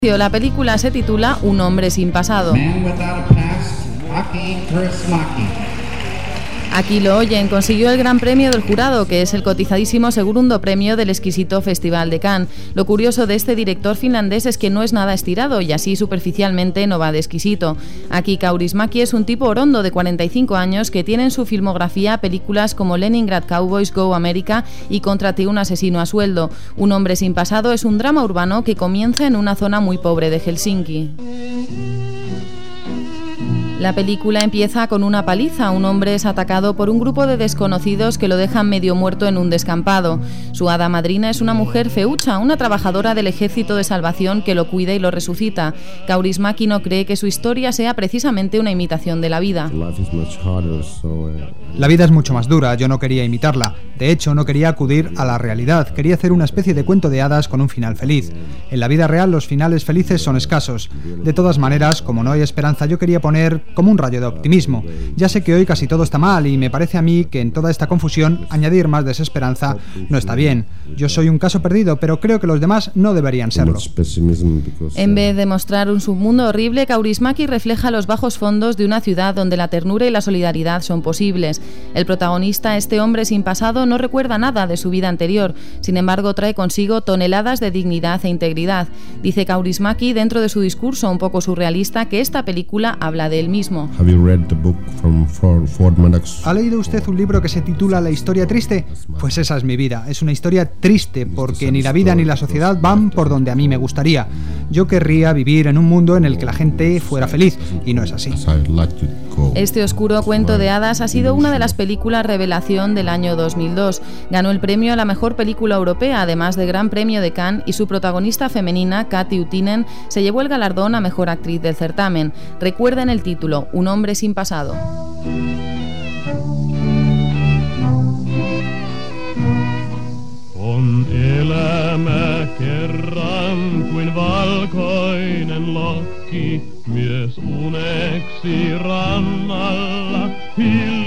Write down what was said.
La película se titula Un hombre sin pasado. Aquí lo oyen, consiguió el Gran Premio del Jurado, que es el cotizadísimo segundo premio del exquisito Festival de Cannes. Lo curioso de este director finlandés es que no es nada estirado y así superficialmente no va de exquisito. Aki Kaurismäki es un tipo orondo de 45 años que tiene en su filmografía películas como Leningrad Cowboys, Go America y Contra ti un asesino a sueldo. Un hombre sin pasado es un drama urbano que comienza en una zona muy pobre de Helsinki. La película empieza con una paliza. Un hombre es atacado por un grupo de desconocidos que lo dejan medio muerto en un descampado. Su hada madrina es una mujer feucha, una trabajadora del Ejército de Salvación que lo cuida y lo resucita. Kaurismäki no cree que su historia sea precisamente una imitación de la vida. La vida es mucho más dura, yo no quería imitarla. De hecho, no quería acudir a la realidad, quería hacer una especie de cuento de hadas con un final feliz. En la vida real los finales felices son escasos. De todas maneras, como no hay esperanza, yo quería poner como un rayo de optimismo. Ya sé que hoy casi todo está mal y me parece a mí que en toda esta confusión añadir más desesperanza no está bien. Yo soy un caso perdido, pero creo que los demás no deberían serlo. En vez de mostrar un submundo horrible, Kaurismäki refleja los bajos fondos de una ciudad donde la ternura y la solidaridad son posibles. El protagonista, este hombre sin pasado, no recuerda nada de su vida anterior. Sin embargo, trae consigo toneladas de dignidad e integridad. Dice Kaurismäki, dentro de su discurso un poco surrealista, que esta película habla de él mismo. ¿Ha leído usted un libro que se titula La historia triste? Pues esa es mi vida. Es una historia triste porque ni la vida ni la sociedad van por donde a mí me gustaría. Yo querría vivir en un mundo en el que la gente fuera feliz y no es así. Este oscuro cuento de hadas ha sido una de las películas revelación del año 2002. Ganó el premio a la mejor película europea, además de Gran Premio de Cannes, y su protagonista femenina, Kati Uttinen, se llevó el galardón a mejor actriz del certamen. Recuerden el título, Un hombre sin pasado. On elämä kerran kuin valkoinen lokki, mies uneksi rannalla